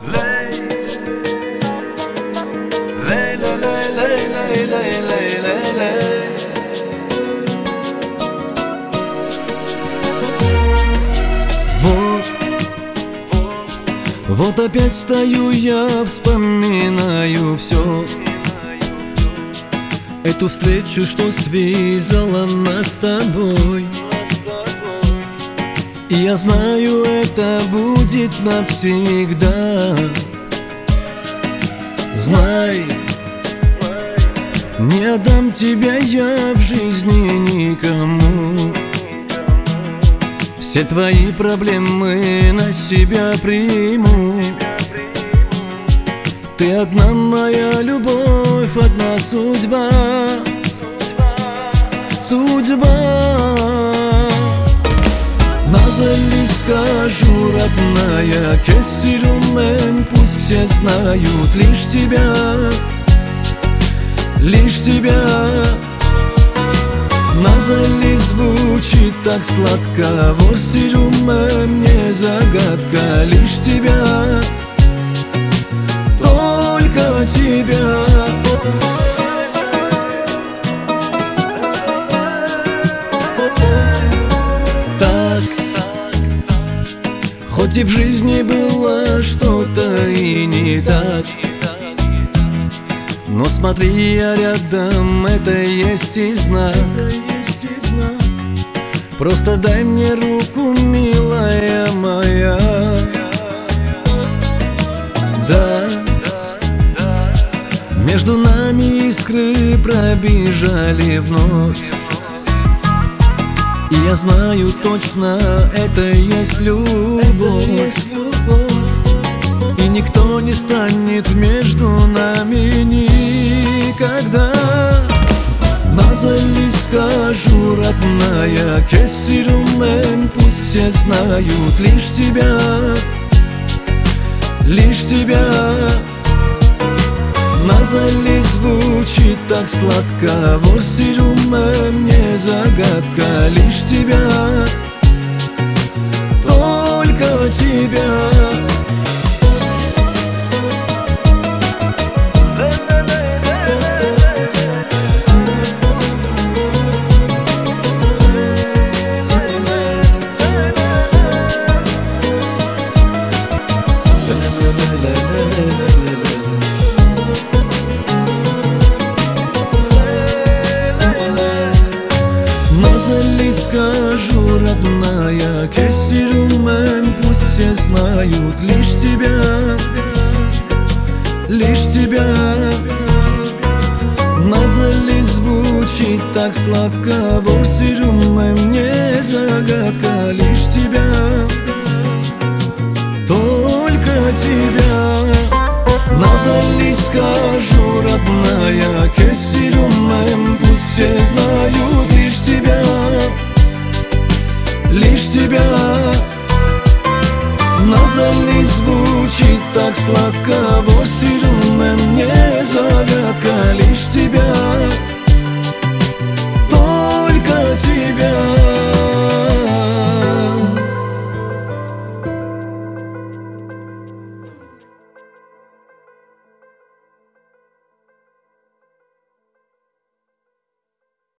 Ley, ley, ley, ley, ley, ley, ley, ley, ley. Вот опять стою я, вспоминаю все, эту встречу, что связала нас с тобой. И я знаю, это будет навсегда. Знай, не отдам тебя я в жизни никому. Все твои проблемы на себя приму. Ты одна моя любовь, одна судьба. Судьба. Назали скажу, родная, кесирюмен, пусть все знают лишь тебя, лишь тебя. Назали звучит так сладко, ворсирюмен, не загадка, лишь тебя, только тебя. Хоть и в жизни было что-то и не так, но смотри, я рядом, это есть и знак. Просто дай мне руку, милая моя. Да, между нами искры пробежали вновь. И я знаю точно, это есть любовь. И никто не станет между нами никогда. Назали скажу, родная, кесирюмен, пусть все знают лишь тебя, лишь тебя. Назали звучит так сладко, ворсирюмен, не загадка, лишь тебя, только тебя. Назали скажу, родная, кесирюмен, пусть все знают лишь тебя, лишь тебя. Назали звучит так сладко, ворсирюмен, не загадка, лишь тебя, только тебя. Назали скажу, родная, кесирюмен, пусть все знают лишь тебя, лишь тебя. Назали звучит так сладко, ворсирюмен, не загадка, лишь тебя.